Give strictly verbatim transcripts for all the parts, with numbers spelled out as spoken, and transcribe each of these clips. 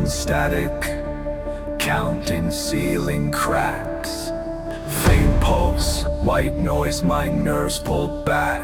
static, counting ceiling cracks. Faint pulse, white noise, my nerves pulled back.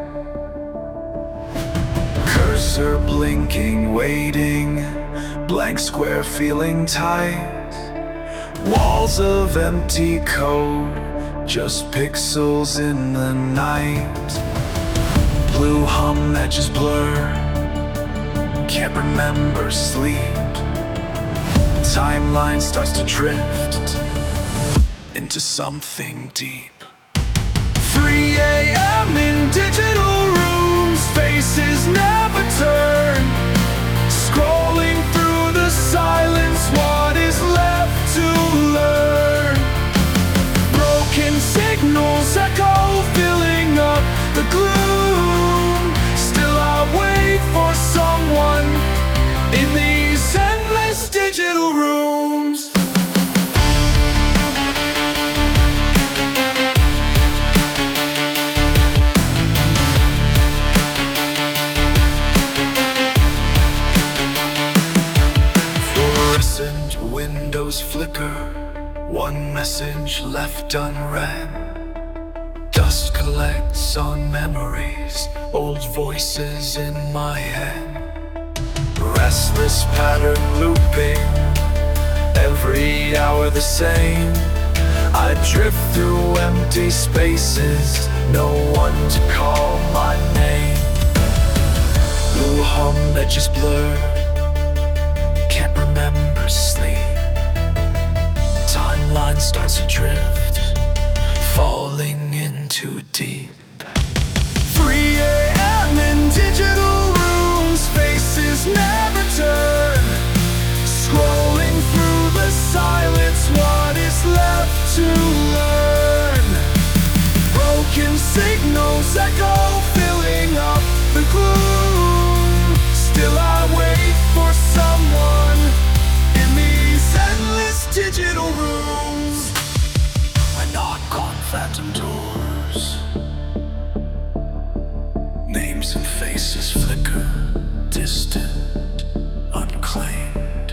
Cursor blinking, waiting, blank square feeling tight. Walls of empty code, just pixels in the night. Blue hum edges blur, can't remember sleep. Timeline starts to drift into something deep. three a m in digital rooms, faces never turn. Scrolling through the silence, what is left to learn? Broken signals echo, filling up the gloom. Still I wait for someone in these endless digital rooms. Fluorescent windows flicker, one message left unread. Dust collects on memories, old voices in my head. Restless pattern looping, every hour the same. I drift through empty spaces, no one to call my name. Blue hum edges blur, can't remember sleep. Timeline starts to drift, falling into deep. three a m in digital rooms, faces never turn. Scrolling through the silence, what is left to learn? Broken signals echo, filling up the gloom. Still I wait for someone in these endless digital rooms. I knock on phantom doors, names and faces flicker, distant, unclaimed.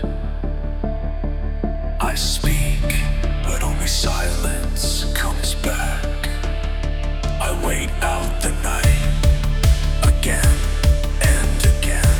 I speak, but only silence comes back. I wait out the night, again and again.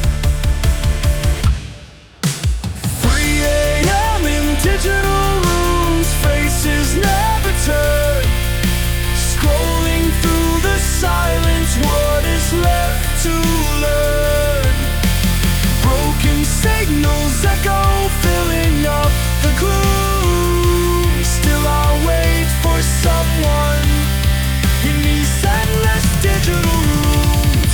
three a m in digital rooms, faces never turn. Scrolling through the silence, what is left to learn? Broken signals echo, filling up the gloom. Still I wait for someone in these endless digital rooms.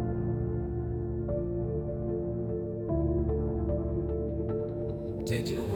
Digital